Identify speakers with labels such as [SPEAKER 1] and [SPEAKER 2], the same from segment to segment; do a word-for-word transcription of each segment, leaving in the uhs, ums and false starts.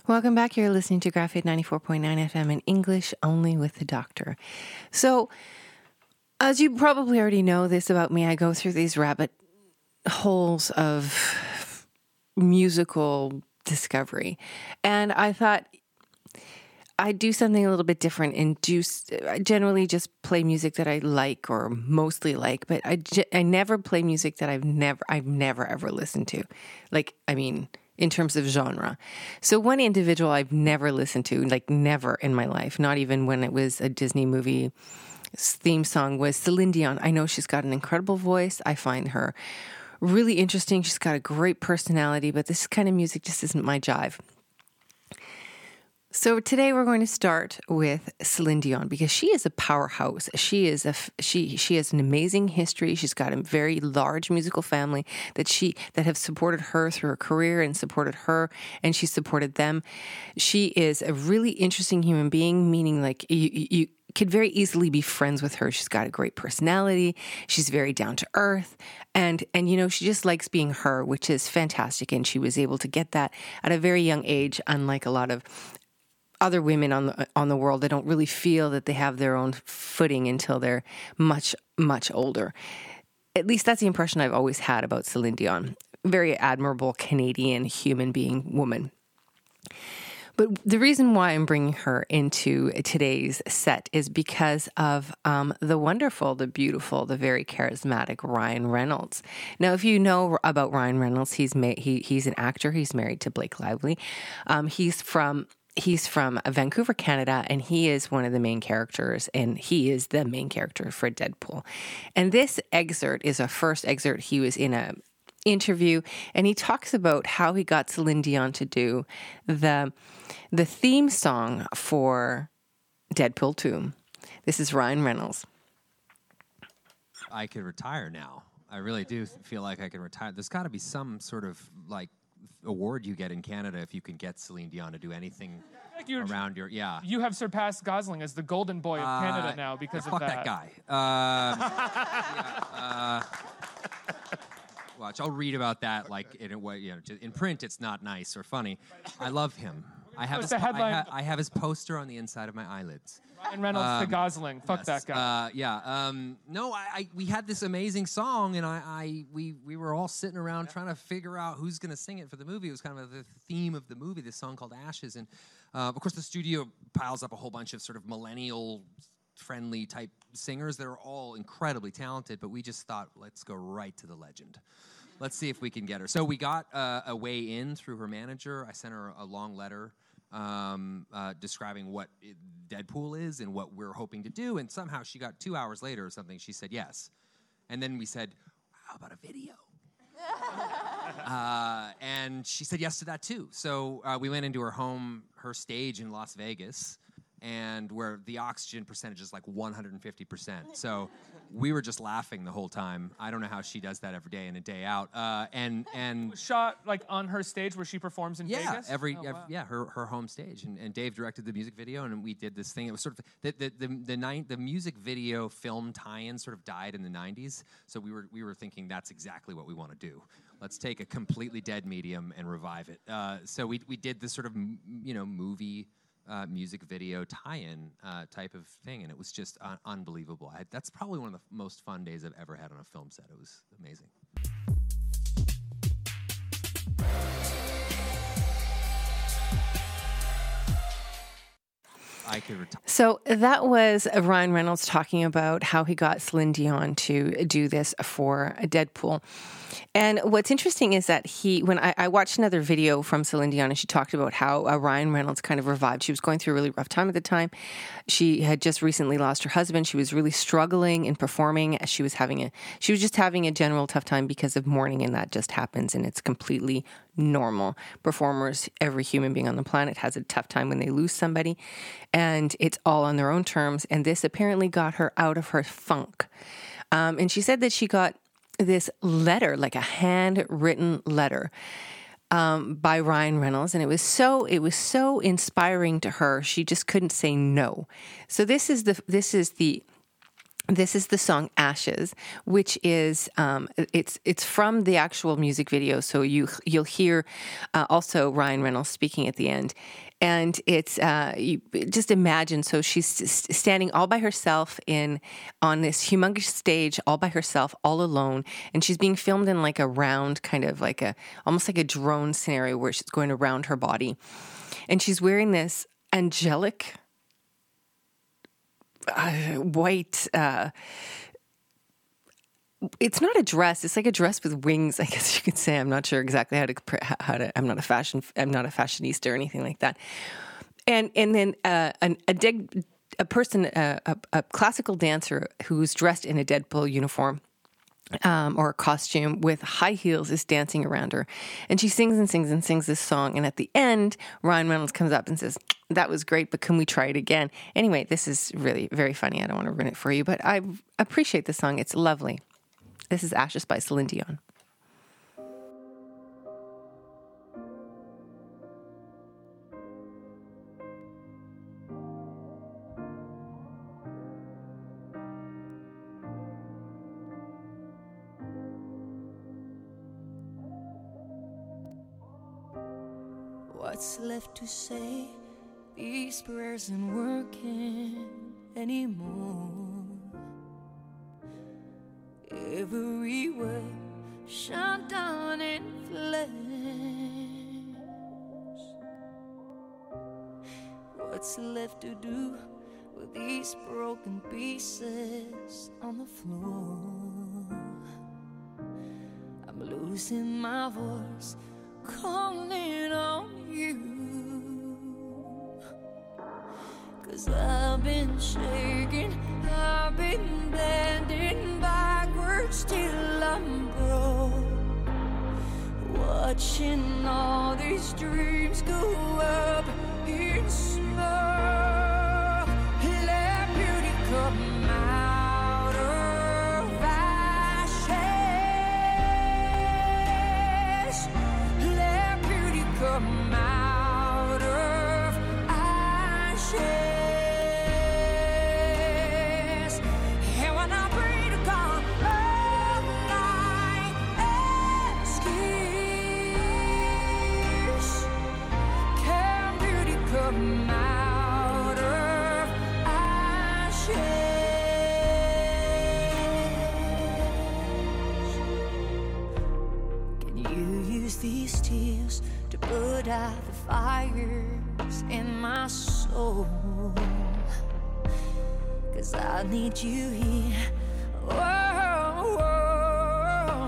[SPEAKER 1] Welcome back. You're listening to Graphite ninety-four point nine F M in English only with the doctor. So, as you probably already know this about me, I go through these rabbit holes of musical discovery. And I thought I'd do something a little bit different and do I generally just play music that I like or mostly like, but I, I never play music that I've never, I've never ever listened to. Like, I mean, in terms of genre. So one individual I've never listened to, like never in my life, not even when it was a Disney movie theme song, was Celine Dion. I know she's got an incredible voice. I find her really interesting. She's got a great personality, but this kind of music just isn't my jive. So today we're going to start with Celine Dion because she is a powerhouse. She is a she she has an amazing history. She's got a very large musical family that she that have supported her through her career and supported her, and she supported them. She is a really interesting human being, meaning like you you could very easily be friends with her. She's got a great personality. She's very down to earth, and and you know she just likes being her, which is fantastic. And she was able to get that at a very young age, unlike a lot of other women on the on the world that don't really feel that they have their own footing until they're much, much older. At least that's the impression I've always had about Celine Dion. Very admirable Canadian human being woman. But the reason why I'm bringing her into today's set is because of um, the wonderful, the beautiful, the very charismatic Ryan Reynolds. Now, if you know about Ryan Reynolds, he's ma- he he's an actor. He's married to Blake Lively. Um, he's from He's from Vancouver, Canada, and he is one of the main characters, and he is the main character for Deadpool. And this excerpt is a first excerpt. He was in a interview, and he talks about how he got Celine Dion to do the the theme song for Deadpool two. This is Ryan Reynolds.
[SPEAKER 2] I could retire now. I really do feel like I can retire. There's got to be some sort of like award you get in Canada if you can get Celine Dion to do anything like around your yeah.
[SPEAKER 3] You have surpassed Gosling as the golden boy of uh, Canada now because
[SPEAKER 2] yeah,
[SPEAKER 3] of
[SPEAKER 2] fuck
[SPEAKER 3] that.
[SPEAKER 2] Fuck that guy. Uh, yeah, uh, watch, I'll read about that like in a way. You know, in print, it's not nice or funny. I love him. I have, his, I, ha- I have his poster on the inside of my eyelids.
[SPEAKER 3] Ryan Reynolds um, to Gosling. Fuck
[SPEAKER 2] yes,
[SPEAKER 3] that guy.
[SPEAKER 2] Uh, yeah. Um, no, I, I we had this amazing song, and I, I we we were all sitting around yeah. trying to figure out who's going to sing it for the movie. It was kind of the theme of the movie, this song called Ashes. And, uh, of course, the studio piles up a whole bunch of sort of millennial-friendly type singers that are all incredibly talented, but we just thought, let's go right to the legend. Let's see if we can get her. So we got uh, a way in through her manager. I sent her a long letter Um, uh, describing what it, Deadpool is and what we're hoping to do, and somehow she got two hours later or something, she said yes. And then we said, how about a video? uh, and she said yes to that too. So uh, we went into her home, her stage in Las Vegas, and where the oxygen percentage is like one hundred fifty percent. So we were just laughing the whole time. I don't know how she does that every day in and day out. Uh, and and
[SPEAKER 3] shot like on her stage where she performs in
[SPEAKER 2] yeah,
[SPEAKER 3] Vegas?
[SPEAKER 2] every,
[SPEAKER 3] oh,
[SPEAKER 2] every
[SPEAKER 3] wow.
[SPEAKER 2] yeah, her her home stage. And, and Dave directed the music video, and we did this thing. It was sort of the the the the, nine, the music video film tie-in sort of died in the nineties. So we were we were thinking that's exactly what we want to do. Let's take a completely dead medium and revive it. Uh, so we we did this sort of you know movie. Uh, music video tie-in uh, type of thing, and it was just uh, unbelievable. I, that's probably one of the f- most fun days I've ever had on a film set. It was amazing. I could retire.
[SPEAKER 1] So that was Ryan Reynolds talking about how he got Celine Dion to do this for Deadpool. And what's interesting is that he, when I, I watched another video from Celine Dion, and she talked about how uh, Ryan Reynolds kind of revived. She was going through a really rough time at the time. She had just recently lost her husband. She was really struggling in performing. She was having a, she was just having a general tough time because of mourning, and that just happens, and it's completely normal. Performers, every human being on the planet has a tough time when they lose somebody, and it's all on their own terms. And this apparently got her out of her funk. Um, and she said that she got this letter, like a handwritten letter, um, by Ryan Reynolds, and it was so it was so inspiring to her. She just couldn't say no. So this is the this is the This is the song "Ashes," which is um, it's it's from the actual music video. So you you'll hear uh, also Ryan Reynolds speaking at the end, and it's uh, you just imagine. So she's standing all by herself in on this humongous stage, all by herself, all alone, and she's being filmed in like a round kind of like a almost like a drone scenario where she's going around her body, and she's wearing this angelic. Uh, white uh, it's not a dress, it's like a dress with wings, I guess you could say. I'm not sure exactly how to how to I'm not a fashion I'm not a fashionista or anything like that. And and then uh, an, a dig, a person uh, a, a classical dancer who's dressed in a Deadpool uniform Um, or a costume with high heels is dancing around her. And she sings and sings and sings this song. And at the end, Ryan Reynolds comes up and says, that was great, but can we try it again? Anyway, this is really very funny. I don't want to ruin it for you, but I appreciate the song. It's lovely. This is Ashes by Celine Dion.
[SPEAKER 4] What's left to say? These prayers aren't working anymore. Every word shut down in flames. What's left to do with these broken pieces on the floor? I'm losing my voice, calling on you, 'cause I've been shaking, I've been bending backwards till I'm broke, watching all these dreams go up in smoke. Let beauty come out of ashes. Let beauty come out of ashes. And when I pray to God, all I ask is, can beauty come out of ashes? Can you use these tears to put out the fires in my soul? 'Cause I need you here. Oh, oh.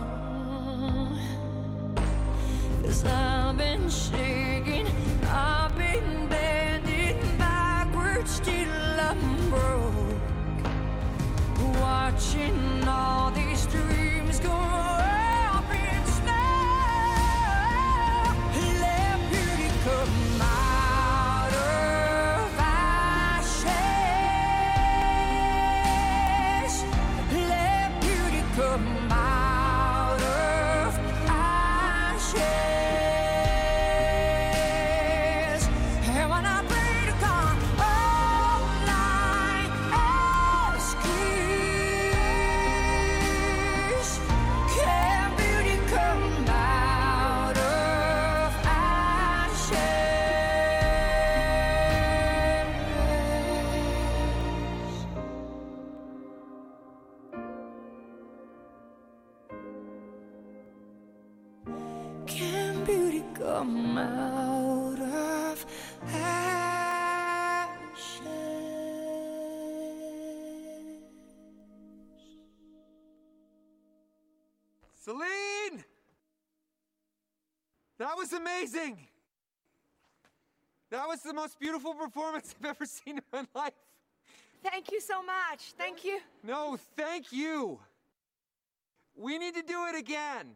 [SPEAKER 4] 'Cause I've been shaking, I've been bending backwards till I'm broke, watching all these dreams go up in smoke. Let beauty come out of ashes. Let beauty come out of ashes. And when I pray to God, all I ask is, can beauty come out of ashes? Can beauty come out of ashes?
[SPEAKER 5] Celine! That was amazing! That was the most beautiful performance I've ever seen in my life.
[SPEAKER 6] Thank you so much. Thank you.
[SPEAKER 5] No, thank you. We need to do it again.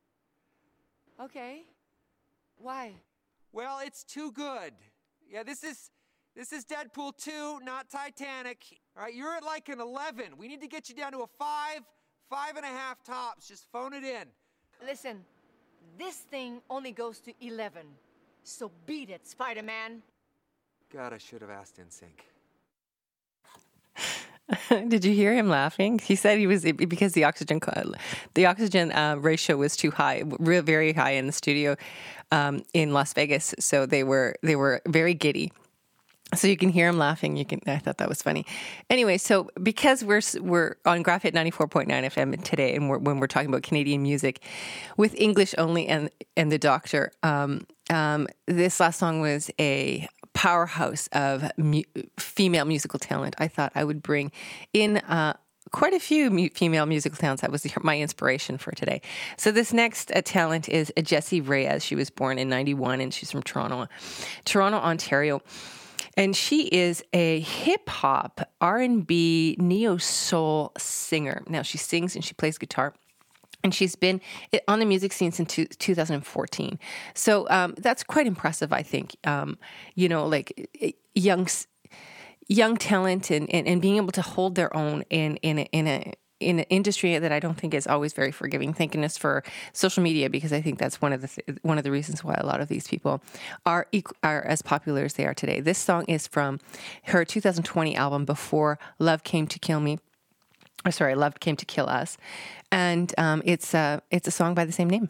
[SPEAKER 6] Okay. Why?
[SPEAKER 5] Well, it's too good. Yeah, this is this is Deadpool two, not Titanic. All right, you're at like an eleven. We need to get you down to a five, five and a half tops. Just phone it in.
[SPEAKER 6] Listen, this thing only goes to eleven. So beat it, Spider-Man.
[SPEAKER 5] God, I should have asked N Sync.
[SPEAKER 1] Did you hear him laughing? He said he was because the oxygen the oxygen uh, ratio was too high, real very high in the studio um, in Las Vegas. So they were they were very giddy. So you can hear him laughing. You can. I thought that was funny. Anyway, so because we're we're on Graph Hit ninety-four point nine F M today, and we're, when we're talking about Canadian music with English only and and the Doctor, um, um, this last song was a powerhouse of mu- female musical talent. I thought I would bring in uh, quite a few mu- female musical talents. That was my inspiration for today. So this next uh, talent is Jessie Reyez. She was born in ninety-one, and she's from Toronto, Toronto, Ontario. And she is a hip-hop, R and B, neo-soul singer. Now, she sings and she plays guitar. And she's been on the music scene since two thousand fourteen. So um, that's quite impressive, I think. Um, you know, like young young talent and, and, and being able to hold their own in, in, a, in a in an industry that I don't think is always very forgiving. Thank goodness for social media, because I think that's one of the th- one of the reasons why a lot of these people are equ- are as popular as they are today. This song is from her two thousand twenty album, Before Love Came to Kill Me. Or sorry, Love Came to Kill Us, and um, it's a it's a song by the same name.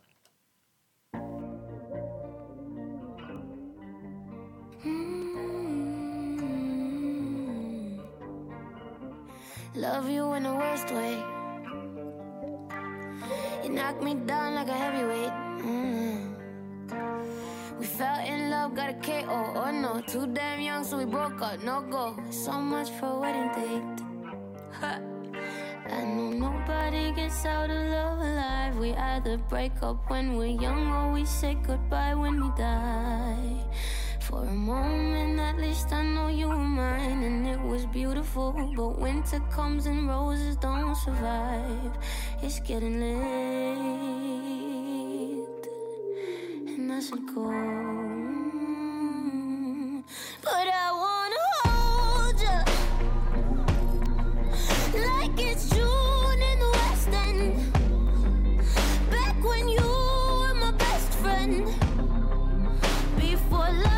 [SPEAKER 7] Love you in the worst way. You knocked me down like a heavyweight. Mm. We fell in love, got a K O. Oh no, too damn young, so we broke up. No go. So much for a wedding date. Ha. I know nobody gets out of love alive. We either break up when we're young or we say goodbye when we die. For a moment, at least I know you were mine, and it was beautiful. But winter comes and roses don't survive. It's getting late, and I should go. But I wanna hold you like it's June in the West End. Back when you were my best friend. Before love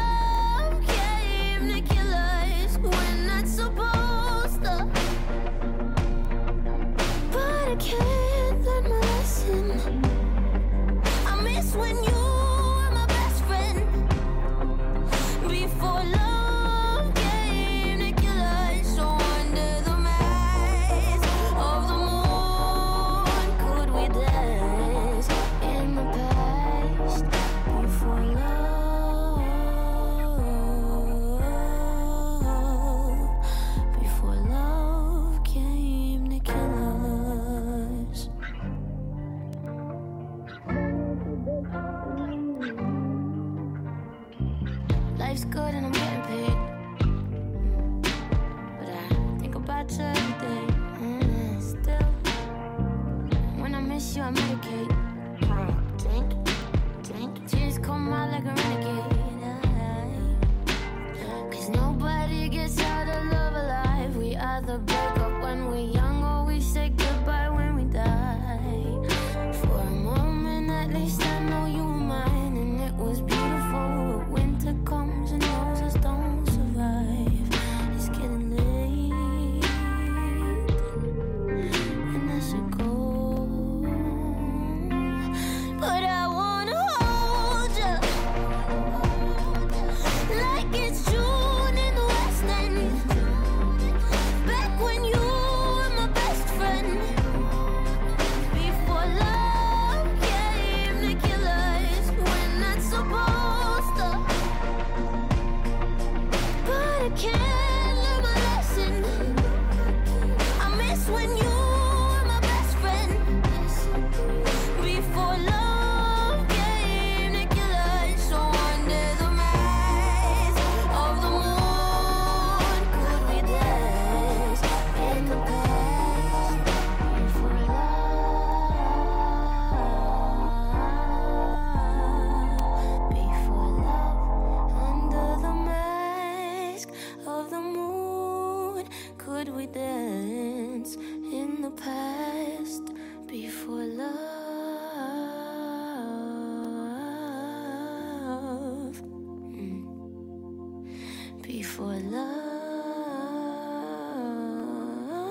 [SPEAKER 7] supposed to, but I can't learn my lesson. I miss when you were my best friend. Before love came to kill us, so under the mask of the moon, could we dance in the past? Before love. Life's good and I'm getting paid, but I think about you every day. Mm, still, when I miss you, I medicate. Drink, drink, tears come out like a renegade. Cause nobody gets out of love alive. We either break up when we're young or we say goodbye when we die. For a moment, at least I know you were mine, and it was beautiful. But winter comes and roses don't survive. It's getting late, and I should go. But I wanna hold you like it's June in the West End. Back when you were my best friend. Before love came to kill us, we're not supposed to. But I can't learn my lesson. I miss when you were my best friend. Before love came to kill us, so under the mask of the moon, could we dance in the past? Before love, before love, under the mask of the moon, could we dance in the past? Before love, mm. Before love.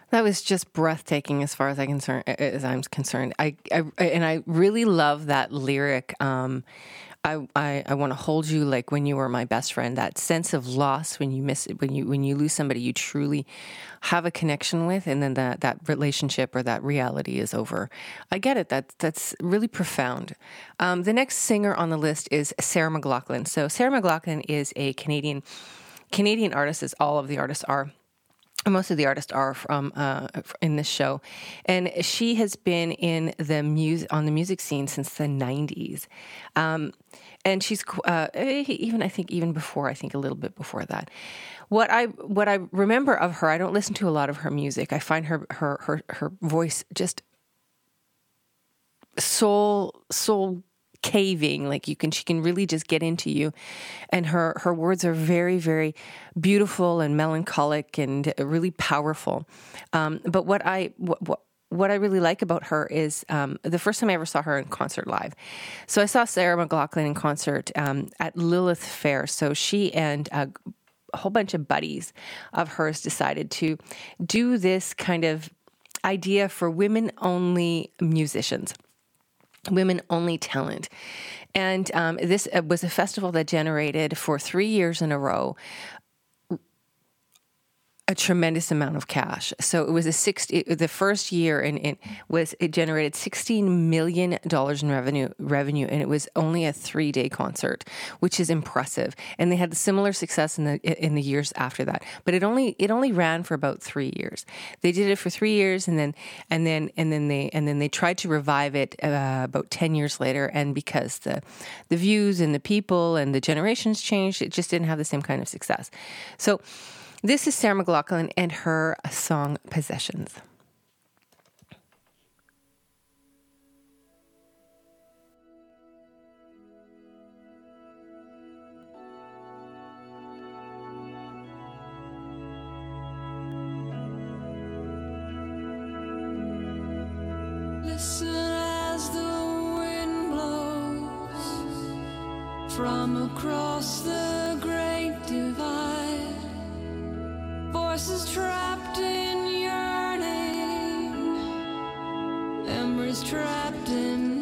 [SPEAKER 1] That was just breathtaking as far as I concern as I'm concerned. I, I and I really love that lyric. Um, I I, I want to hold you like when you were my best friend. That sense of loss when you miss when you when you lose somebody you truly have a connection with, and then that that relationship or that reality is over. I get it. That that's really profound. Um, the next singer on the list is Sarah McLachlan. So Sarah McLachlan is a Canadian Canadian artist, as all of the artists are. Most of the artists are from uh, in this show, and she has been in the music on the music scene since the nineties, um, and she's uh, even I think even before I think a little bit before that. What I what I remember of her, I don't listen to a lot of her music. I find her her her her voice just soul soul. caving, like you can, she can really just get into you, and her her words are very, very beautiful and melancholic and really powerful. Um, but what I what, what what I really like about her is um, the first time I ever saw her in concert live. So I saw Sarah McLachlan in concert um, at Lilith Fair. So she and a, a whole bunch of buddies of hers decided to do this kind of idea for women-only musicians. Women-only talent. And um, this was a festival that generated for three years in a row a tremendous amount of cash. So it was a sixty. The first year, and it was it generated sixteen million dollars in revenue. Revenue, and it was only a three day concert, which is impressive. And they had similar success in the in the years after that. But it only it only ran for about three years. They did it for three years, and then and then and then they and then they tried to revive it uh, about ten years later. And because the the views and the people and the generations changed, it just didn't have the same kind of success. So. This is Sarah McLachlan and her song, Possessions.
[SPEAKER 8] Listen as the wind blows from across the great divide. Voices trapped in yearning, memories trapped in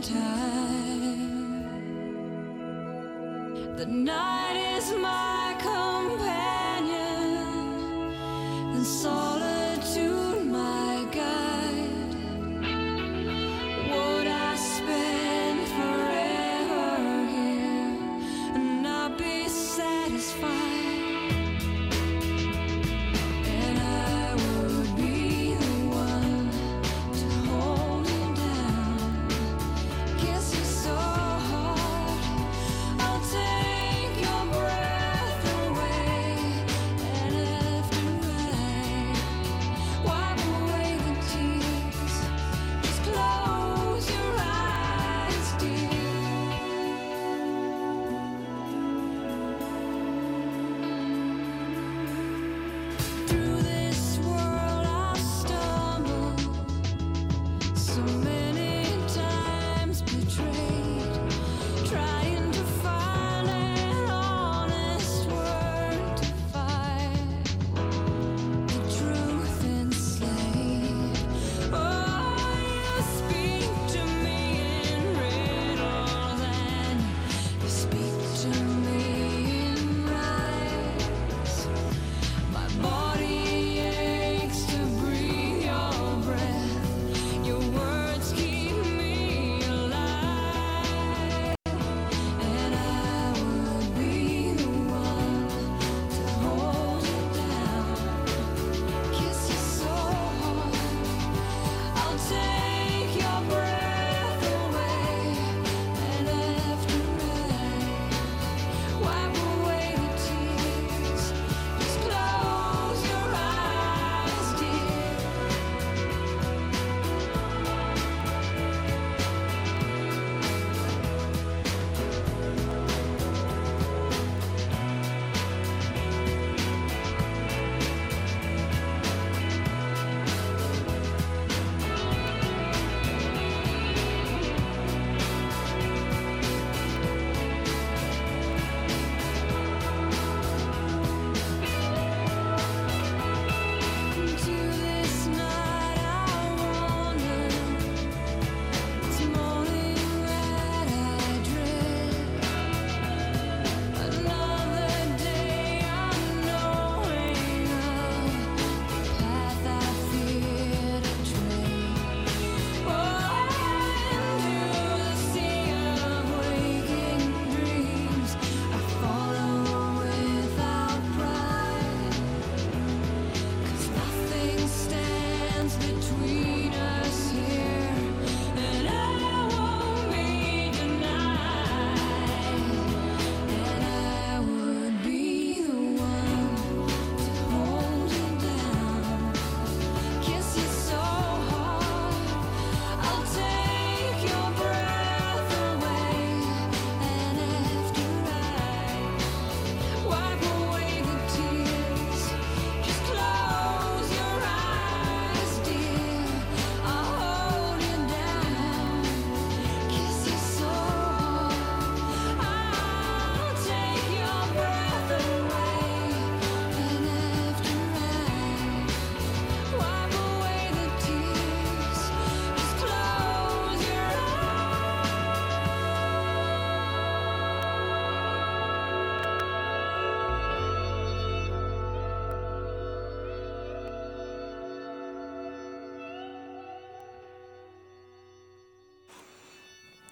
[SPEAKER 8] time. The night is my companion, and solitude my guide. Would I spend forever here and not be satisfied?
[SPEAKER 7] Kiss you so hard, I'll take your breath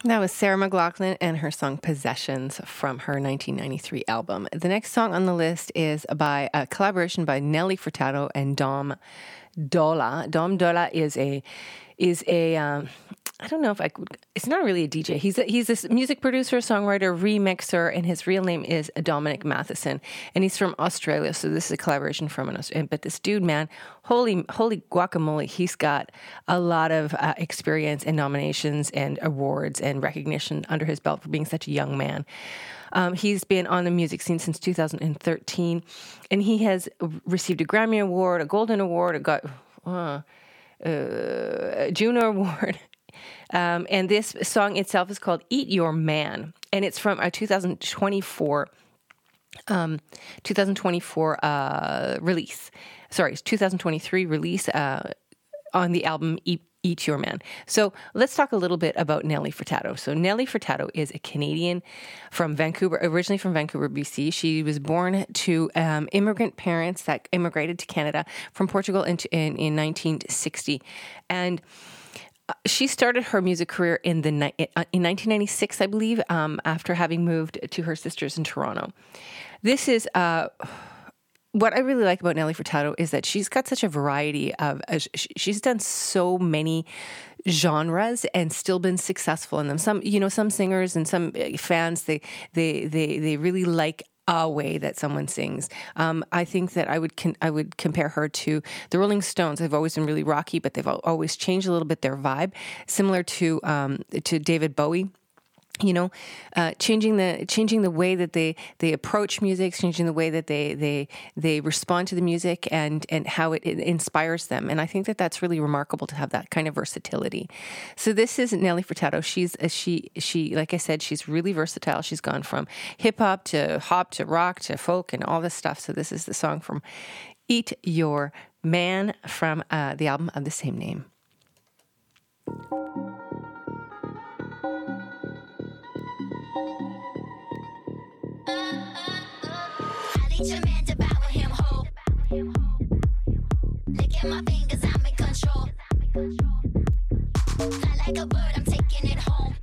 [SPEAKER 1] That was Sarah McLachlan and her song Possessions from her nineteen ninety-three album. The next song on the list is by a collaboration by Nelly Furtado and Dom Dolla. Dom Dolla is a is a um, I don't know if I could. It's not really a D J. He's a, he's a music producer, songwriter, remixer, and his real name is Dominic Matheson, and he's from Australia. So this is a collaboration from an Australian. But this dude, man, holy holy guacamole, he's got a lot of uh, experience and nominations and awards and recognition under his belt for being such a young man. Um, he's been on the music scene since two thousand thirteen, and he has received a Grammy Award, a Golden Award, a got uh, uh, Juno Award. Um, and this song itself is called Eat Your Man, and it's from a two thousand twenty-four, um, two thousand twenty-four uh, release. Sorry, it's two thousand twenty-three release uh, on the album Eat, Eat Your Man. So let's talk a little bit about Nelly Furtado. So Nelly Furtado is a Canadian from Vancouver, originally from Vancouver, B C. She was born to um, immigrant parents that immigrated to Canada from Portugal in, in, in nineteen sixty. And she started her music career in the in nineteen ninety-six, I believe, um, after having moved to her sisters in Toronto. This is uh, what I really like about Nelly Furtado is that she's got such a variety of. Uh, she's done so many genres and still been successful in them. Some, you know, some singers and some fans they they they they really like a way that someone sings. Um, I think that I would con- I would compare her to the Rolling Stones. They've always been really rocky, but they've always changed a little bit their vibe, similar to um, to David Bowie. You know, uh, changing the changing the way that they, they approach music, changing the way that they they they respond to the music, and and how it, it inspires them. And I think that that's really remarkable to have that kind of versatility. So this is Nelly Furtado. She's uh, she she like I said, she's really versatile. She's gone from hip hop to hop to rock to folk and all this stuff. So this is the song from Eat Your Man from uh, the album of the same name.
[SPEAKER 7] Eat your man, devour him whole. Licking my fingers, I'm in control. Fly like a bird, I'm taking it home.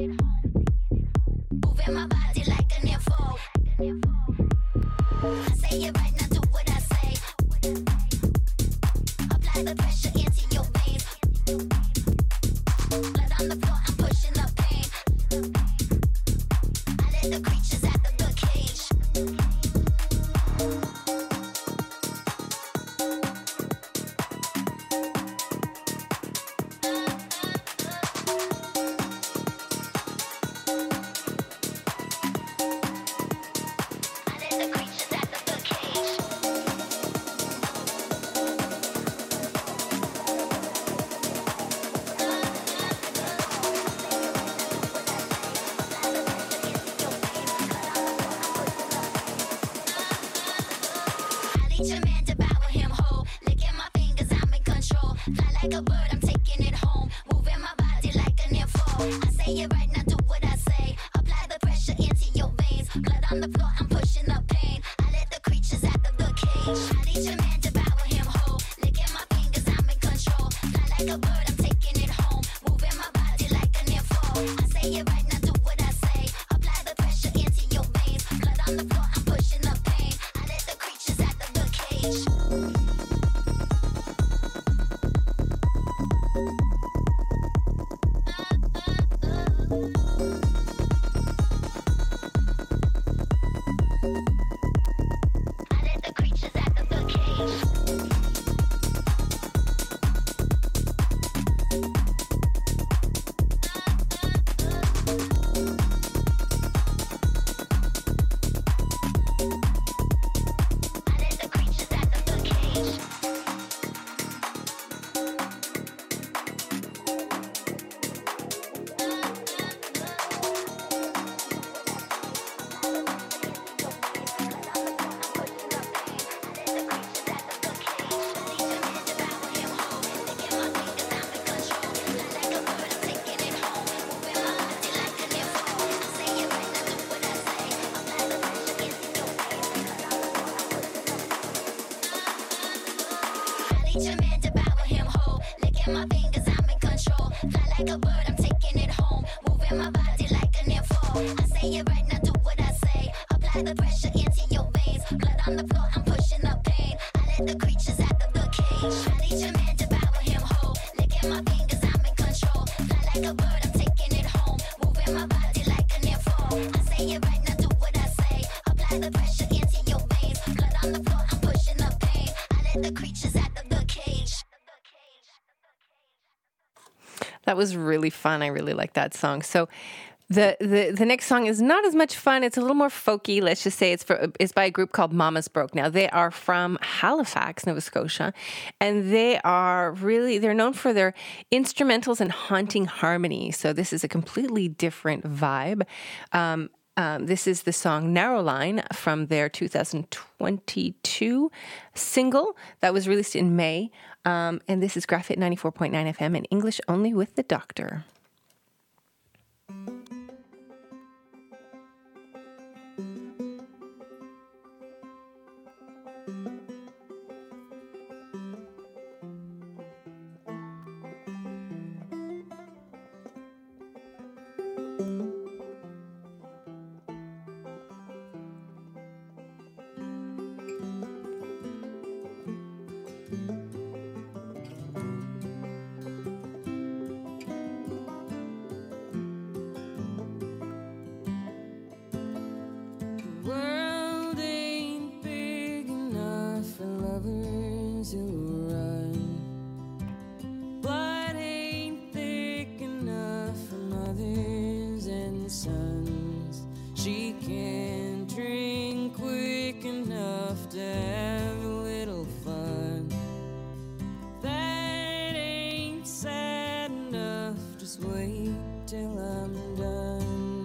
[SPEAKER 7] Moving my body like a nympho. I say it right, now do what I say. Apply the pressure into your veins. Blood on the floor, I'm pushing the pain. I let the creatures out of the cage. Eat your man, devour him whole. Licking my fingers, I'm in control. Fly like a bird, I'm taking it home. Moving moving my body like an info. I say it right now, do what I say. Apply the pressure into your veins. Blood on the floor, I'm pushing the pain. I let the creatures out of the cage. I need your man, devour him whole. Licking my fingers, I'm in control. Fly like a bird, I'm taking it home. Moving my body like an info. I say it right now, do what I say. Apply the pressure into your veins. Blood on the floor, I'm pushing the pain. I let the creatures out of the cage.
[SPEAKER 1] That was really fun. I really like that song. So the, the the next song is not as much fun. It's a little more folky. Let's just say it's for it's by a group called Mama's Broke. Now they are from Halifax, Nova Scotia, and they are really they're known for their instrumentals and haunting harmony. So this is a completely different vibe. Um, Um, this is the song Narrow Line from their two thousand twenty-two single that was released in May. Um, and this is Graphite ninety-four point nine F M in English only with the Doctor.
[SPEAKER 8] World ain't big enough for lovers who run. Blood ain't thick enough for mothers and sons. She can't drink quick enough to have a little fun. That ain't sad enough, just wait till I'm done.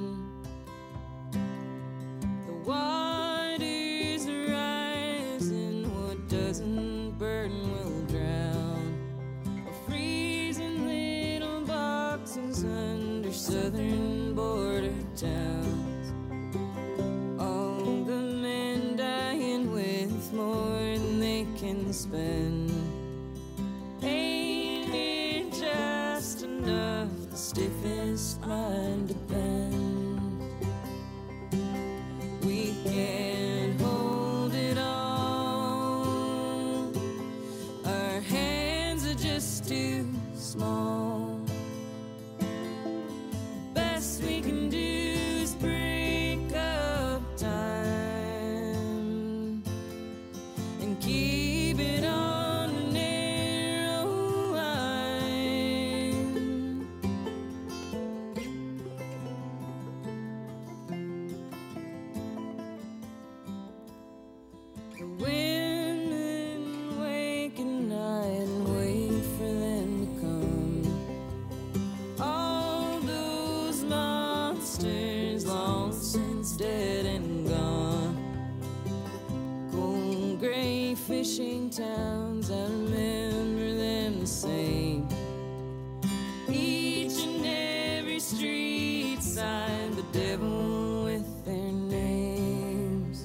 [SPEAKER 8] Water's rising, what doesn't burn will drown. Freezing little boxes under southern border towns. All the men dying with more than they can spend. Ain't it just enough, the stiffest mind to bend? We can't hold it all. Our hands are just too small. Best we can do is break up time and keep it on a narrow line. The women wake at night and wait for them to come. All those monsters long since dead and gone. Cold gray fishing towns, I remember them the same. Each and every street sign, the devil with their names.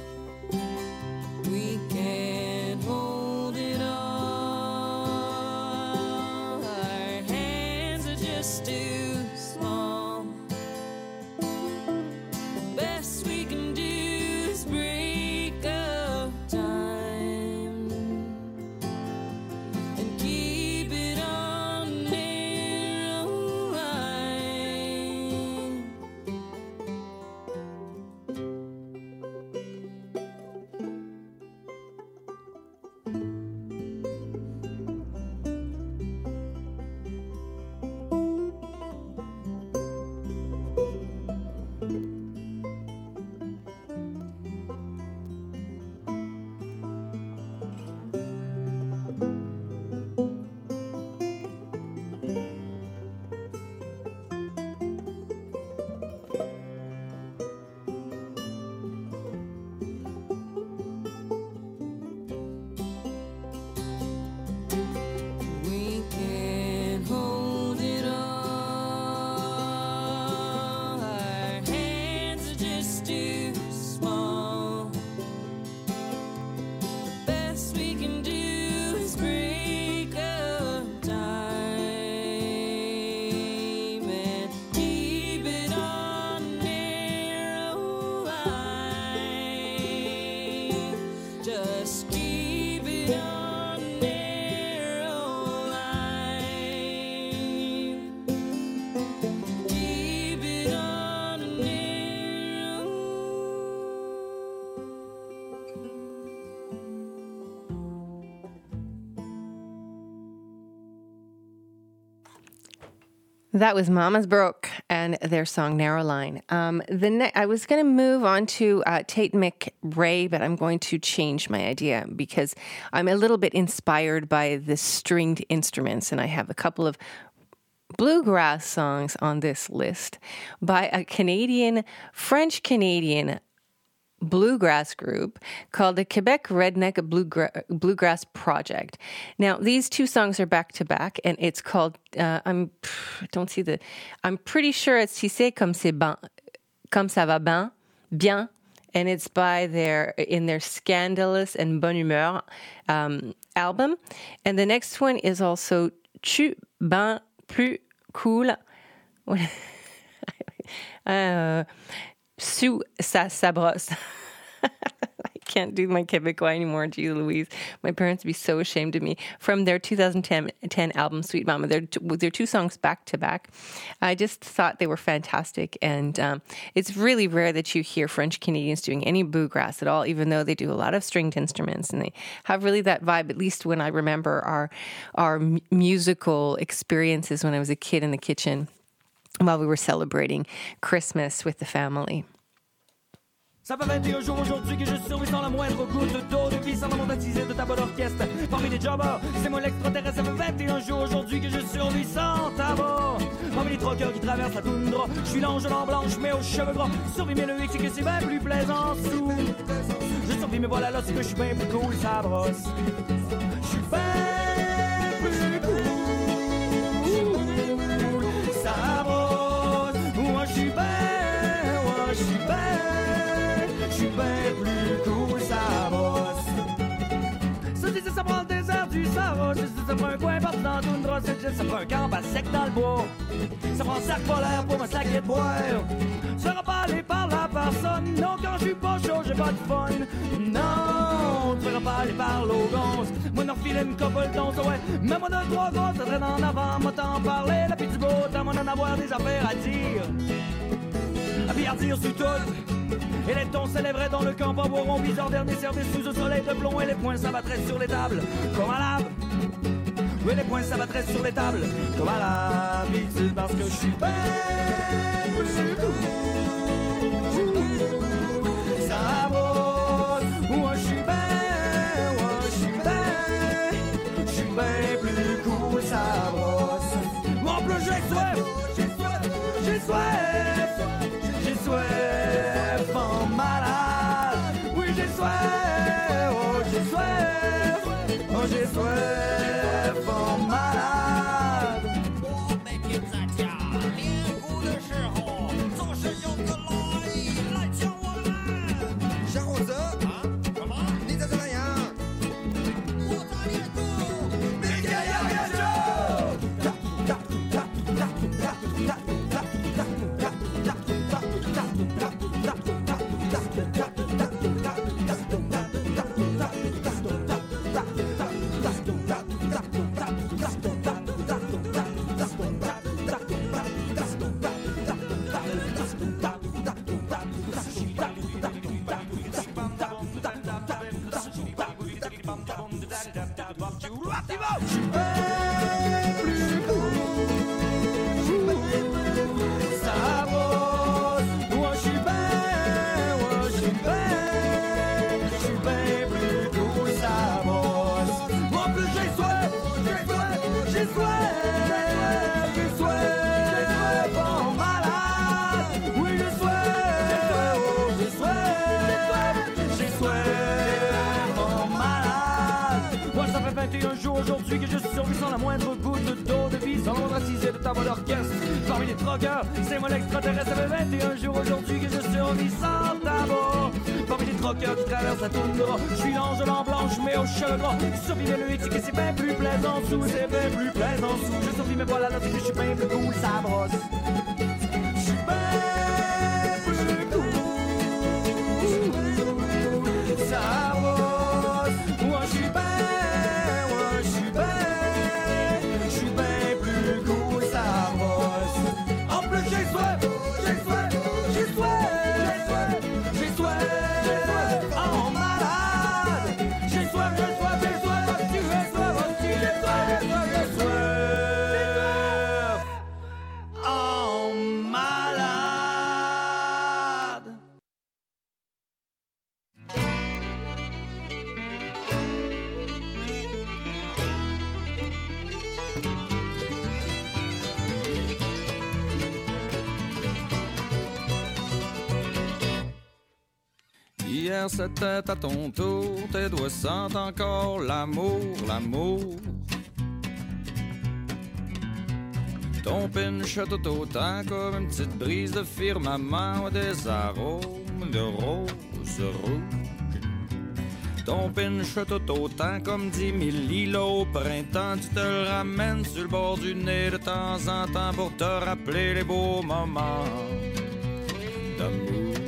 [SPEAKER 8] We can't hold it all. Our hands are just too small. The best we can do is break up time and keep it on a narrow line.
[SPEAKER 1] That was Mama's Broke and their song Narrow Line. Um, the ne- I was going to move on to uh, Tate McRae, but I'm going to change my idea because I'm a little bit inspired by the stringed instruments, and I have a couple of bluegrass songs on this list by a Canadian, French-Canadian bluegrass group called the Quebec Redneck Bluegra- Bluegrass Project. Now, these two songs are back to back, and it's called, uh, I'm, don't see the, I'm pretty sure it's Si c'est comme c'est ben, comme ça va ben, bien, and it's by their, in their Scandalous and Bonne Humeur um, album. And the next one is also Tu ben plus cool. uh, Sous sa sabrosse. I can't do my Quebecois anymore, gee Louise. My parents would be so ashamed of me. From their two thousand ten album, Sweet Mama. They're, they're two songs back to back. I just thought they were fantastic. And um, it's really rare that you hear French Canadians doing any bluegrass at all, even though they do a lot of stringed instruments. And they have really that vibe, at least when I remember our, our musical experiences when I was a kid in the kitchen while we were celebrating Christmas with the family.
[SPEAKER 9] Ça fait vingt et un jours aujourd'hui que je survis sans la moindre goutte d'eau depuis sans la baptisé de ta bonne orchestre. Parmi les jobbers, c'est moi l'extraterrestre. Ça fait vingt et un jours aujourd'hui que je survis sans tabac. Parmi les troqueurs qui traversent la toundra, je suis l'ange en blanche mais aux cheveux gras. Survis mais le hic c'est que c'est bien plus plaisant sous. Je survis mais voilà là c'est que je suis bien plus cool, ça brosse. Je suis bien plus cool, ça brosse. Moi je suis bien, moi je suis bien. Je suis bien plus cool, ça bosse. Ça dit ça prend le désert du Sahara. Ça prend un coin partout dans tout une droite. Ça prend un camp à sec dans le bois. Ça prend un sac polaire pour me sacrer de boire. Ça sera pas aller par la personne. Non, quand je suis pas chaud, j'ai pas de fun. Non, tu seras pas aller par l'Ogons. Moi, n'en filer une couple d'onces, ouais. Même moi, deux, trois gosses, ça traîne en avant. Moi, t'en parler, la pite du beau temps, moi, d'en avoir des affaires à dire. À bien dire sur tout. Et les tons s'élèveraient dans le camp en boiron bizarre dernier service sous le soleil de plomb et les poings s'abattraient sur les tables comme à lave. Oui, les poings s'abattraient sur les tables comme à l'habitude parce que je suis bien plus cool. Ça brosse, moi je suis bien, moi je suis bien, je suis bien plus cool, ça brosse. Moi en plus j'ai soif, j'ai soif, j'ai soif, j'ai soif en malade. Oui j'ai soif, oh j'ai soif, oh j'ai soif en malade.我每天在家练鼓的时候，总是有个老姨来叫我来。小伙子啊，什么？你在这哪样？我在练鼓，明天要演出。Aujourd'hui que je suis survie sans la moindre goutte d'eau de vie, sans l'ombre attisée de ta voix d'orchestre. Parmi les troqueurs, c'est moi l'extraterrestre. Ça fait vingt et un jours aujourd'hui que je suis survie sans tabac. Parmi les troqueurs qui traversent la toundra, je suis l'ange en blanche mais aux cheveux gras. Survie mais le hic c'est que c'est bien plus plaisant sous, c'est bien plus plaisant sous. Je survis mais voilà là c'est que je suis bien plus cool, ça brosse. Je suis bien plus cool, ça brosse. Moi je suis bien.
[SPEAKER 10] Hier c'était à ton tour, tes doigts sentent encore l'amour, l'amour. Ton pinch tout autant comme une petite brise de firmament ou des arômes de rose rouge. Ton pinch tout autant comme dix mille lilos au printemps. Tu te le ramènes sur le bord du nez de temps en temps pour te rappeler les beaux moments d'amour.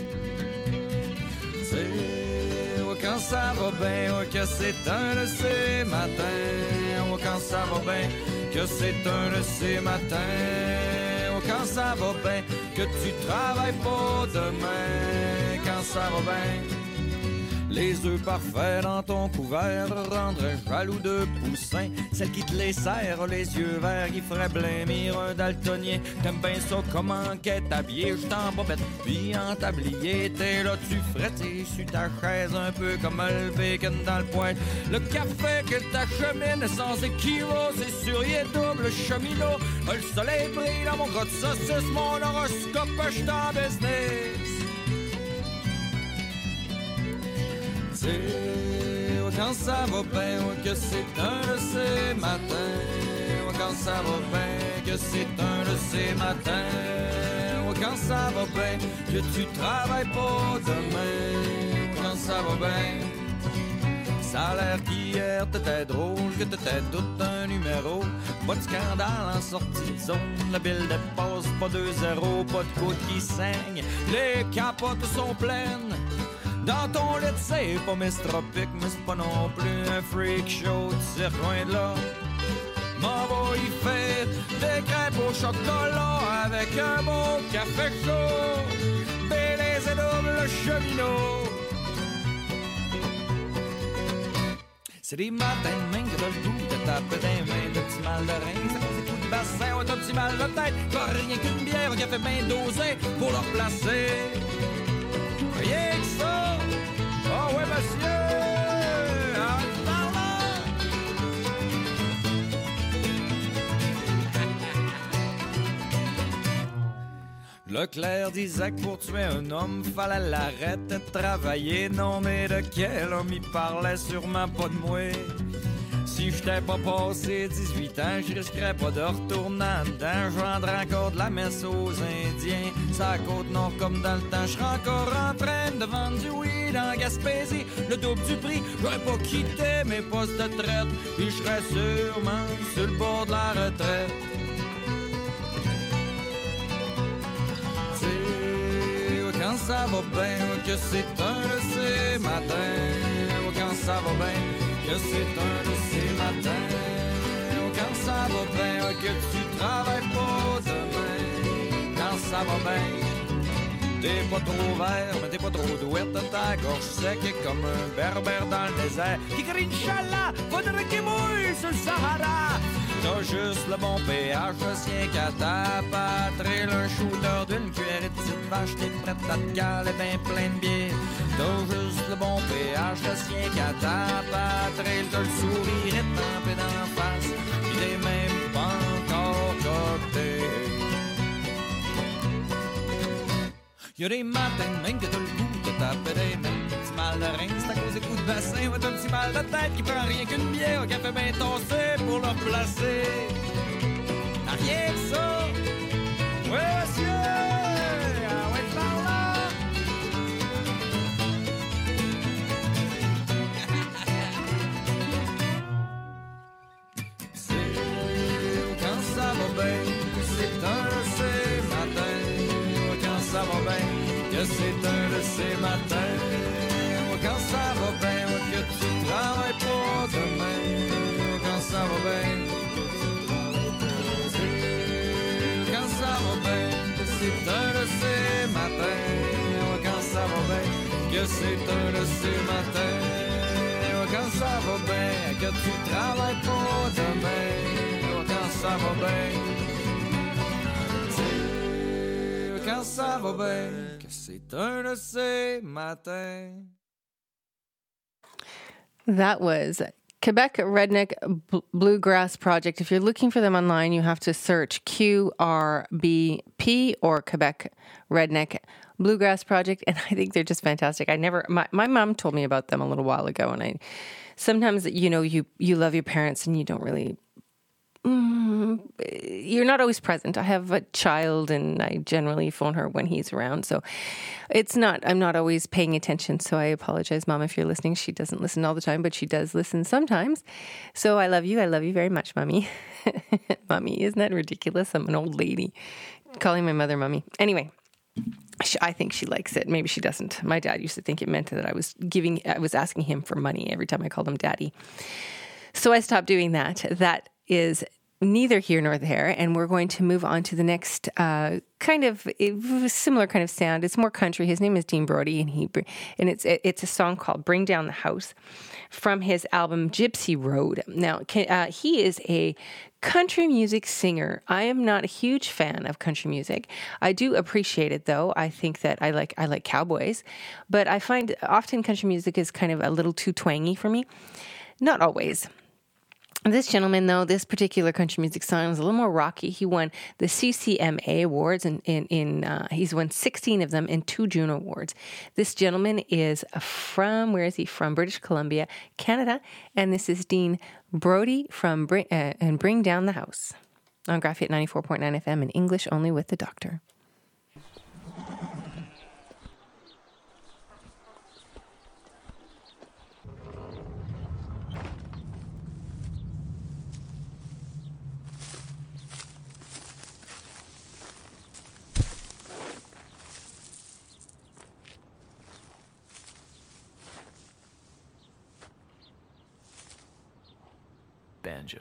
[SPEAKER 10] Quand ça va bien, oh, que c'est un de ces matins. Oh, quand ça va bien, que c'est un de ces matins. Oh, quand ça va bien, que tu travailles pas demain. Quand ça va bien, les œufs parfaits dans ton couvert rendraient jaloux de poussin. Celle qui te les serre, les yeux verts, qui ferait blêmir un daltonien. T'aimes bien ça, comment qu'est habillé, je t'en bobette, puis en tablier. T'es là, tu frettes sur ta chaise, un peu comme le bacon dans le poêle. Le café que t'achemines sans équivoque, c'est sur y est double cheminot. Le soleil brille dans mon gros de saucisse, mon horoscope, je t'en business. Oh, quand ça va bien, oh, que c'est un de ces matins. Oh, quand ça va bien, que c'est un de ces matins. Oh, quand ça va bien, que tu travailles pas demain. Oh, quand ça va bien, ça a l'air qu'hier t'étais drôle, que t'étais tout un numéro. Pas de scandale en sortie de zone, la bille dépasse pas deux zéro, pas de côte qui saigne, les capotes sont pleines. Dans ton lit, c'est pas Miss Tropique, mais c'est pas non plus un freak show, tu sais loin de là. M'en va y faire des crêpes au chocolat avec un bon café chaud, Baileys et double cheminot. C'est des matins de main que t'as le goût de taper des mains, de petits mal de rein, ça cause des coups de bassin, ou d'un petit mal de tête, pas rien qu'une bière, un café bien dosé pour le replacer. Rien que ça! Oh ouais, monsieur! Arrête par là! Leclerc disait que pour tuer un homme, fallait l'arrêter de travailler. Non, mais de quel homme il parlait? Sûrement pas de moi. Si j'étais pas passé dix-huit ans, je risquerais pas de retourner en dedans. Je vendrais encore de la messe aux Indiens. Ça côte nord comme dans le temps. Je serais encore en train de vendre du weed en Gaspésie. Le double du prix, j'aurais pas quitté mes postes de traite. Puis je serais sûrement sur le bord de la retraite. T'sais, quand ça va bien, que c'est un de ces matins. Quand ça va bien, que c'est un de ces matins. Quand ça va bien, que tu travailles pas demain. Quand ça va bien, t'es pas trop vert, mais t'es pas trop douette. Ta gorge sec comme un berbère dans le désert qui crie Inch'Allah, faudrait qu'il mouille sur le Sahara. T'as juste le bon péage, le sien qu'à ta patrie. Un shooter d'une cuillère et de petite vache, t'es prête à te caler ben plein de bière. T'as juste le bon péage, le sien qu'à ta patrie. T'as le sourire étampé dans la face, pis t'es même pas encore coté. Y'a des matins même que t'as le goût de taper des mains. Petit mal de rein, c'est à cause des coups de bassin. Ou t'as un petit mal de tête qui prend rien qu'une bière, un café bien tossé pour le replacer. T'as rien que ça? Ouais, monsieur! Ah ouais, par là! C'est quand ça va bien, c'est un de ces matins. Quand ça va bien, que c'est un de ces matins. Quand ça va bien, que tu travailles pas demain. Quand ça va bien, quand ça va bien, que c'est un de ces matins. Quand ça va bien, que c'est un de ces matins. Quand ça va bien, que tu travailles pas demain. Quand ça va bien, quand ça va bien, que c'est un de ces matins.
[SPEAKER 1] That was Quebec Redneck B- Bluegrass Project. If you're looking for them online, you have to search Q R B P or Quebec Redneck Bluegrass Project, and I think they're just fantastic. I never, my, my mom told me about them a little while ago, and I sometimes, you know, you, you love your parents and you don't really, mm, you're not always present. I have a child and I generally phone her when he's around, so it's not, I'm not always paying attention, so I apologize, Mom, if you're listening. She doesn't listen all the time, but she does listen sometimes. So I love you. I love you very much, Mommy. Mommy, isn't that ridiculous? I'm an old lady calling my mother Mommy. Anyway. I think she likes it. Maybe she doesn't. My dad used to think it meant that I was giving, I was asking him for money every time I called him Daddy. So I stopped doing that. That is neither here nor there. And we're going to move on to the next uh, kind of similar kind of sound. It's more country. His name is Dean Brody, and he and it's it's a song called "Bring Down the House" from his album Gypsy Road. Now uh, he is a country music singer. I am not a huge fan of country music. I do appreciate it though. I think that I like I like cowboys, but I find often country music is kind of a little too twangy for me. Not always. This gentleman, though, this particular country music song is a little more rocky. He won the C C M A awards, and in, in, in uh, he's won sixteen of them and two Juno awards. This gentleman is from, where is he from? British Columbia, Canada, and this is Dean Brody from Bring, uh, and Bring Down the House on Graphic ninety-four point nine F M in English only with the doctor.
[SPEAKER 11] Banjo.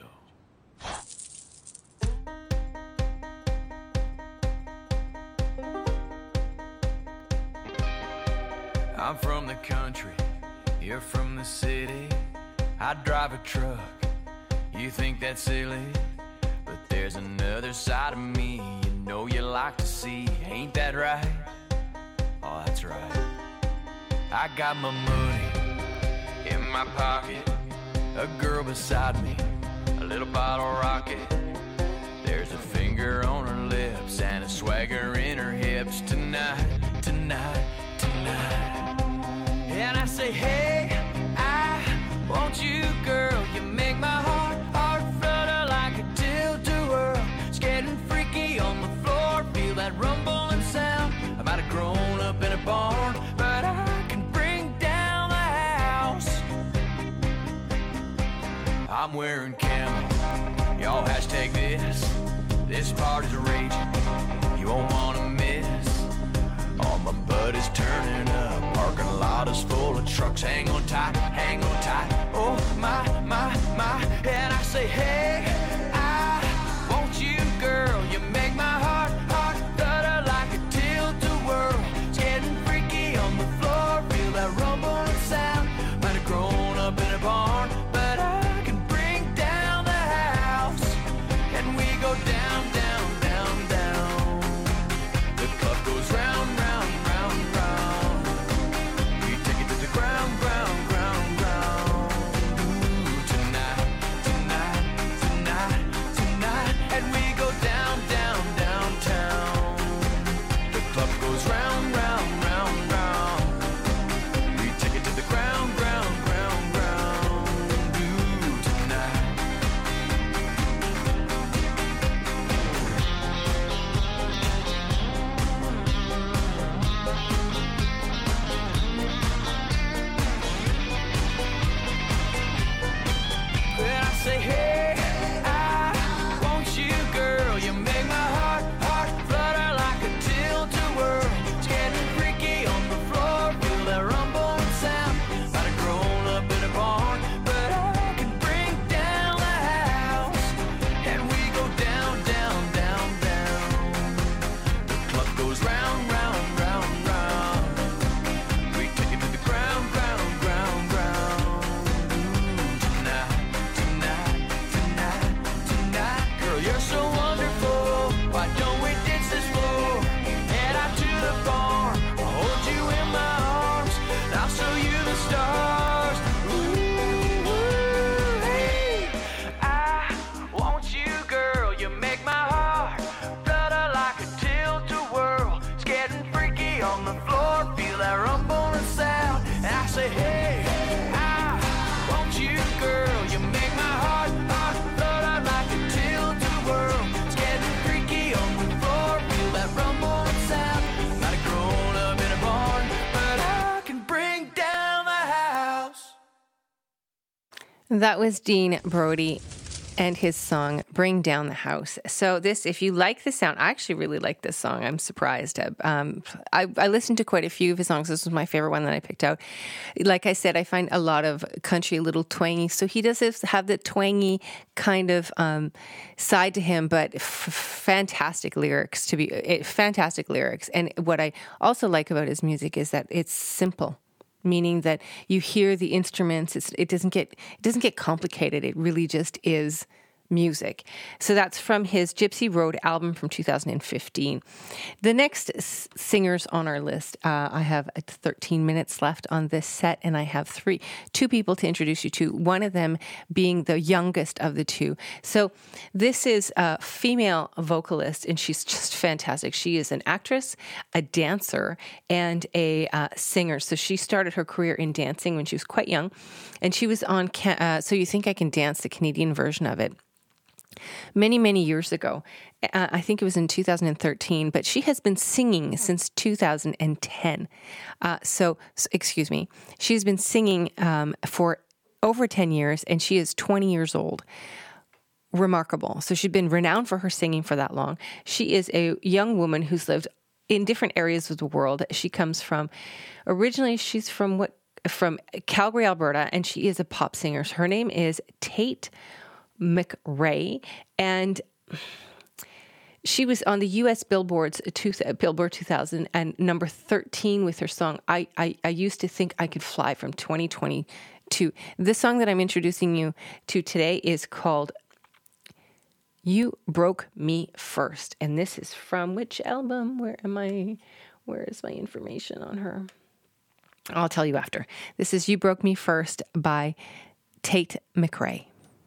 [SPEAKER 11] I'm from the country, you're from the city. I drive a truck, you think that's silly, but there's another side of me you know you like to see. Ain't that right? Oh, that's right. I got my money in my pocket, a girl beside me, a little bottle rocket. There's a finger on her lips and a swagger in her hips. Tonight, tonight, tonight. And I say, hey, I want you, girl. You make my heart, heart flutter like a tilt-a-whirl. It's getting freaky on the floor. Feel that rumbling sound. I might have grown up in a barn, but I can bring down the house. I'm wearing camo, y'all hashtag this. This party's raging, you won't wanna miss. All my buddies turning up, parking lot is full of trucks. Hang on tight, hang on tight, oh my, my, my. And I say, hey, I want you, girl. You make my heart, heart flutter like a tilt-a-whirl. It's getting freaky on the floor, feel that rumbling sound. Might have grown up in a barn, but I can bring down the house. And we go down, down, down, down. The club goes round, round, round, round. We take it to the ground, ground, ground, ground. Ooh, tonight, tonight,
[SPEAKER 1] That was Dean Brody and his song Bring Down the House. So this, if you like the sound, I actually really like this song. I'm surprised. Um, I, I listened to quite a few of his songs. This was my favorite one that I picked out. Like I said, I find a lot of country a little twangy. So he does have the twangy kind of um, side to him, but f- fantastic lyrics to be, it, fantastic lyrics. And what I also like about his music is that it's simple. Meaning that you hear the instruments, it's, it doesn't get it doesn't get complicated. It really just is music. So that's from his Gypsy Road album from two thousand fifteen. The next s- singers on our list, uh, I have thirteen minutes left on this set, and I have three, two people to introduce you to, one of them being the youngest of the two. So this is a female vocalist, and she's just fantastic. She is an actress, a dancer, and a uh, singer. So she started her career in dancing when she was quite young, and she was on Ca- uh, So You Think I Can Dance, the Canadian version of it. Many, many years ago. Uh, I think it was in two thousand thirteen, but she has been singing since two thousand ten. Uh, so, so, excuse me, she's been singing um, for over ten years, and she is twenty years old. Remarkable. So she's been renowned for her singing for that long. She is a young woman who's lived in different areas of the world. She comes from, originally she's from what from Calgary, Alberta, and she is a pop singer. Her name is Tate McRae, and she was on the U S Billboard's two, Billboard two thousand and number thirteen with her song I, I I Used to Think I Could Fly from twenty twenty-two. The song that I'm introducing you to today is called You Broke Me First, and this is from which album? Where am I? Where is my information on her? I'll tell you after. This is You Broke Me First by Tate McRae.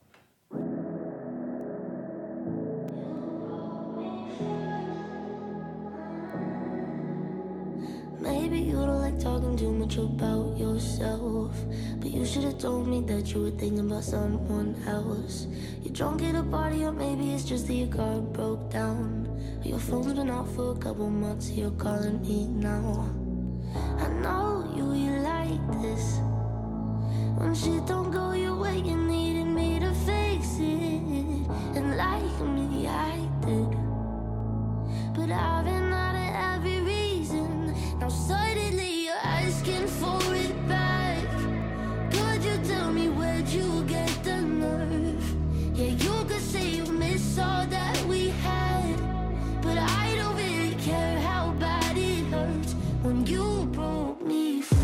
[SPEAKER 7] Maybe you don't like talking too much about yourself, but you should have told me that you were thinking about someone else. You're drunk at a party, or maybe it's just that your car broke down. Your phone's been out for a couple months, you're calling me now. I know you, you like this. When shit don't go your way, you needed me to fix it. And like me, I did. But I've been out of every reason. Now suddenly you're asking for it back. Could you tell me where'd you get the nerve? Yeah, you could say you miss all that we had, but I don't really care how bad it hurts when you broke me first.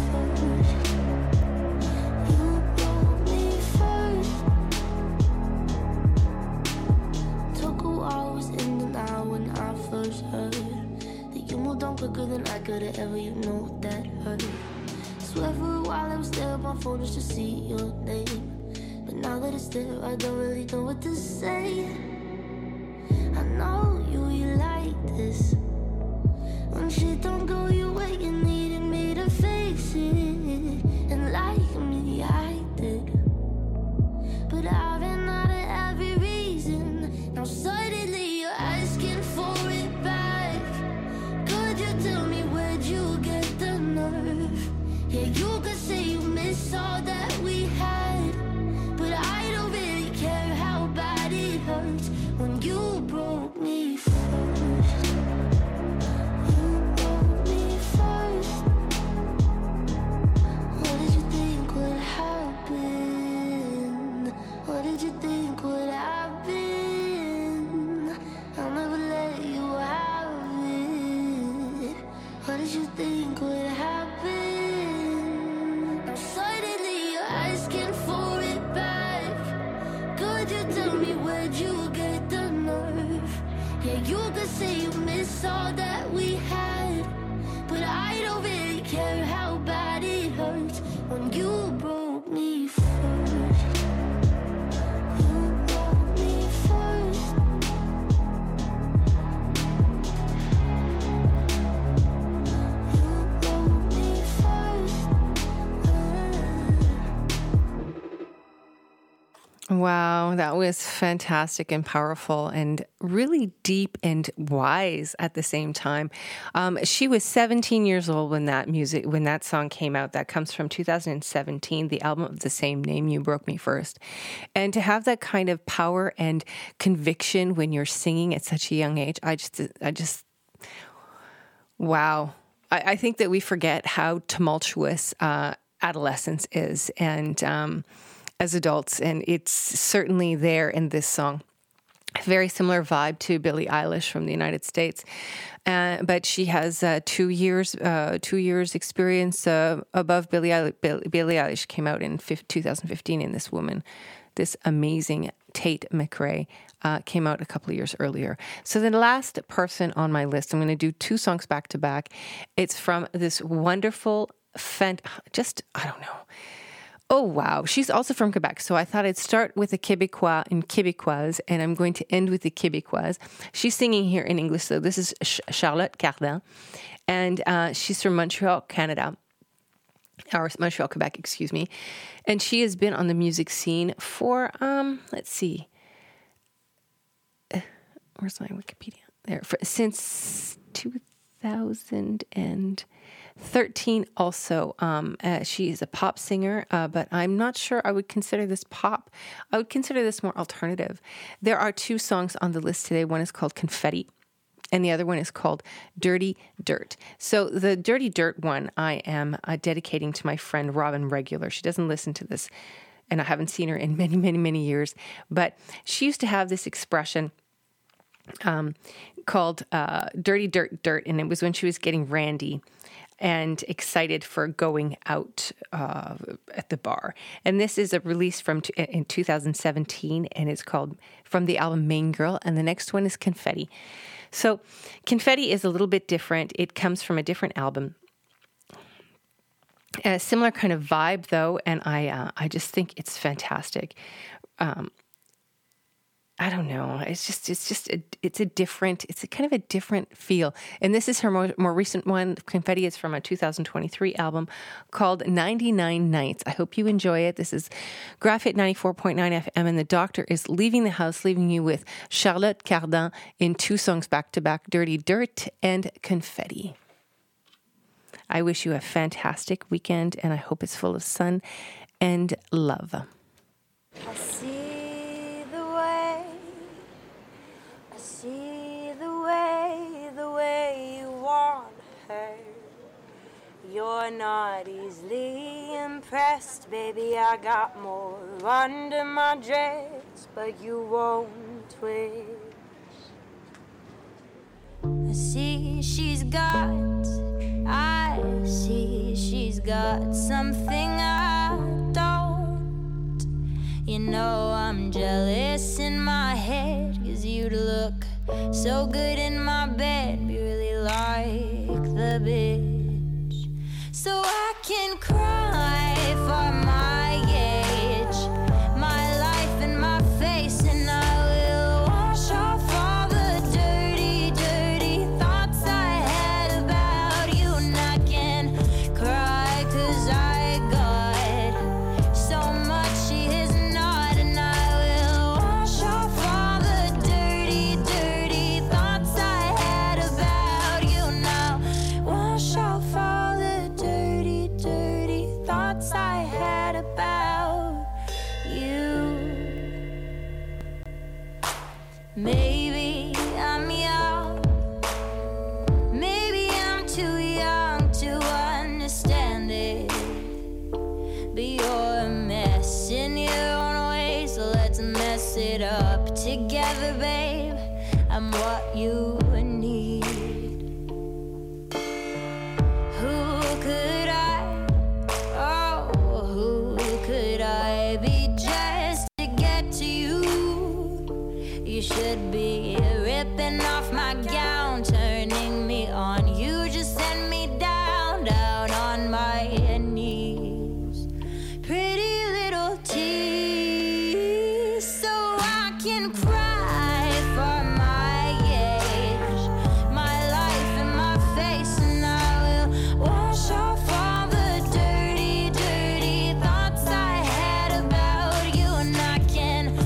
[SPEAKER 7] You broke me first. Took a while, was in denial when I first heard that you moved on quicker than I could have ever, you know that hurt. Swear for a while I was there on my phone just to see your name, but now that it's there I don't really know what to say. I know you, you like this. When shit don't go your way, you needed me to fix it. And like me, I did. But I've been out of every reason. Now suddenly you're asking for it back. Could you tell me where'd you get the nerve? Yeah, you could say you miss all that we had, but I don't really care how bad it hurts when you broke me first. What did you think would happen? I'll never let you have it. What did you think would happen? Now suddenly you're asking for it back. Could you tell me where'd you get the nerve? Yeah, you could say you miss all that we had, but I don't really care how bad it hurts when you broke me first.
[SPEAKER 1] Wow, that was fantastic and powerful and really deep and wise at the same time. Um, she was seventeen years old when that music, when that song came out. That comes from two thousand seventeen, the album of the same name, You Broke Me First. And to have that kind of power and conviction when you're singing at such a young age, I just, I just, wow. I, I think that we forget how tumultuous uh, adolescence is, and um, as adults, and it's certainly there in this song. Very similar vibe to Billie Eilish from the United States, uh, but she has uh, two years, uh, two years experience uh, above Billie Eilish. Billie Eilish came out in two thousand fifteen, and this woman, this amazing Tate McRae, uh, came out a couple of years earlier. So the last person on my list, I'm going to do two songs back to back. It's from this wonderful, fant- just I don't know. Oh, wow. She's also from Quebec. So I thought I'd start with the Québécois and Québécoise, and I'm going to end with the Québécoise. She's singing here in English, so this is Charlotte Cardin, and uh, she's from Montreal, Canada, or Montreal, Quebec, excuse me. And she has been on the music scene for, um, let's see, uh, where's my Wikipedia? There, for, since two thousand thirteen also. Um, uh, she is a pop singer, uh, but I'm not sure I would consider this pop. I would consider this more alternative. There are two songs on the list today. One is called Confetti, and the other one is called Dirty Dirt. So the Dirty Dirt one I am uh, dedicating to my friend Robin Regular. She doesn't listen to this, and I haven't seen her in many, many, many years, but she used to have this expression um, called uh, Dirty Dirt Dirt, and it was when she was getting randy and excited for going out uh, at the bar. And this is a release from t- in two thousand seventeen, and it's called from the album Main Girl, and the next one is Confetti. So Confetti is a little bit different. It comes from a different album. A similar kind of vibe, though, and I uh, I just think it's fantastic. Um, I don't know. It's just, it's just, a, it's a different, it's a kind of a different feel. And this is her more, more recent one. Confetti is from a two thousand twenty-three album called ninety-nine Nights. I hope you enjoy it. This is Graphite ninety-four point nine F M, and the doctor is leaving the house, leaving you with Charlotte Cardin in two songs back to back, Dirty Dirt and Confetti. I wish you a fantastic weekend, and I hope it's full of sun and love.
[SPEAKER 7] I see the way, I see the way, the way you want her. You're not easily impressed, baby, I got more under my dress, but you won't twitch. I see she's got, I see she's got something I don't. You know I'm jealous in my head, 'cause you'd look so good in my bed, be really like the bitch. So I can cry for my age, my life and my face, and I will wash off all the dirty, dirty thoughts I had about you. And I can cry 'cause I got so much she is not, and I will wash off all the dirty, dirty thoughts I had about you. Now wash off all the dirty, dirty thoughts I had about you. Maybe I'm young, maybe I'm too young to understand it, but you're a mess in your own way, so let's mess it up together, babe. I'm what you need. Who could I, oh, who could I be just to get to you? You should be ripping off my gown, turning me on. You just send me down, down on my knees. Pretty little tease, so I can cry for my age, my life and my face, and I will wash off all the dirty, dirty thoughts I had about you. And I can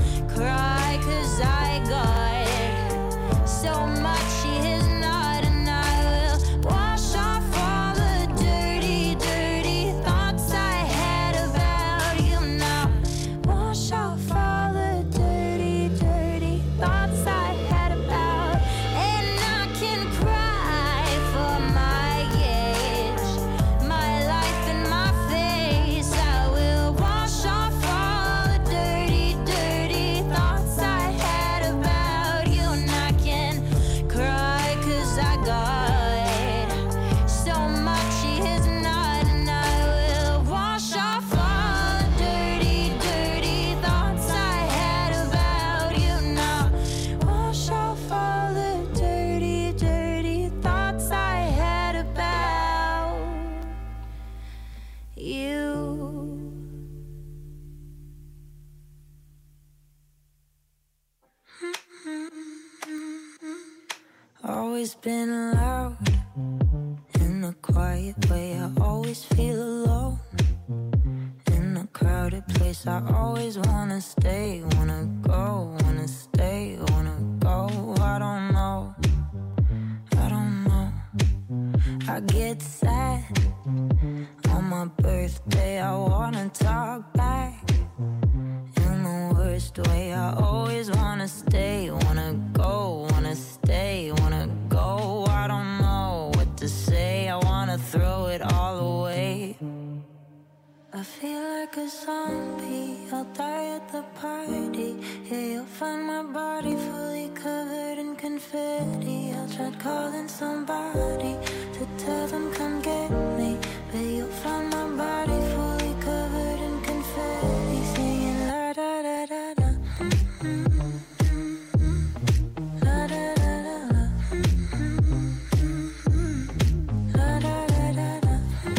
[SPEAKER 12] Always been loud in a quiet way. I always feel alone in a crowded place. I always wanna stay, wanna go, wanna stay, wanna go. I don't know, I don't know. I get sad on my birthday. I wanna talk back in the worst way. I always wanna stay, wanna go, wanna stay, wanna go. I don't know what to say. I wanna throw it all away. I feel like a zombie, I'll die at the party. Yeah, you'll find my body fully covered in confetti. I tried calling somebody to tell them come get me, but you'll find my body fully covered in confetti. Singing la da da da da. La da da da da. La da da da da.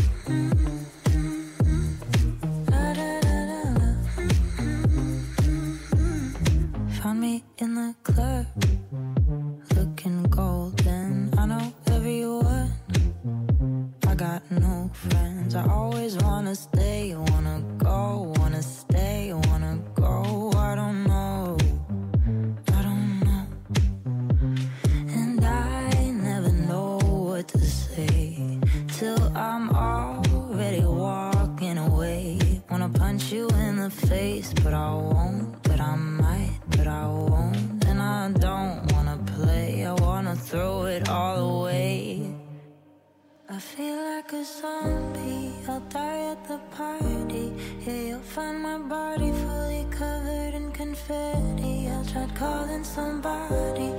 [SPEAKER 12] Found me in the club, looking golden. I know everyone, I got no friends. I always wanna stay, wanna go, wanna stay, wanna go. I don't know, I don't know. And I never know what to say till I'm already walking away. Wanna punch you in the face, but I won't, but I might, but I won't. And I don't wanna play, I wanna throw it all away. I feel like a zombie, I'll die at the party. Yeah, you'll find my body fully covered in confetti. I tried calling somebody